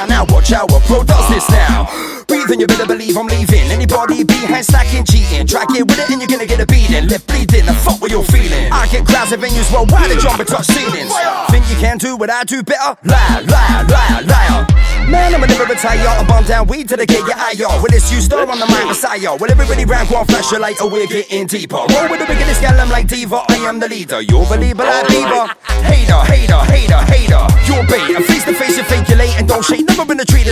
now. Now watch how a pro does this now. Breathing, you better believe I'm leaving. Anybody behind slacking, cheating, try get with it and you're gonna get a beating. Left bleeding, the fuck what you're feeling. I get crowds at venues worldwide that jump and touch ceilings. Think you can do what I do better? Liar, liar, liar, liar. Man, I'ma never retire. I bomb down weed till they get your eye, yo. Well, it's you star on the mic, Messiah. Well, everybody round, go on, flash your light, or we're getting deeper. Roll with the wickedest gal, I'm like Diva. I am the leader, you'll believe it like Bieber. Hater, hater, hater, hater. You're bait, and face to face, you fake, you late, and don't shake. Never been a treat.